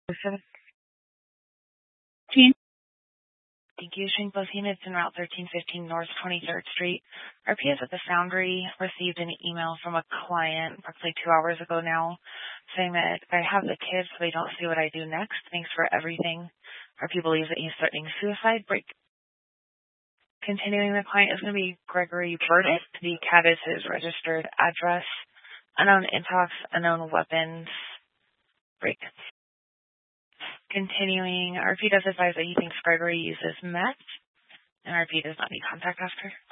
17. Thank you. Shane Bosine, it's in Route 1315 North 23rd Street. RPS at the Foundry received an email from a client approximately 2 hours ago now saying that I have the kids so they don't see what I do next. Thanks for everything. RP believes that he's threatening suicide. Break. Continuing, the client is going to be Gregory Burdick. The CAD is his registered address. Unknown intox, unknown weapons. Break. Continuing, RP does advise that he thinks Gregory uses meth, and RP does not need contact after.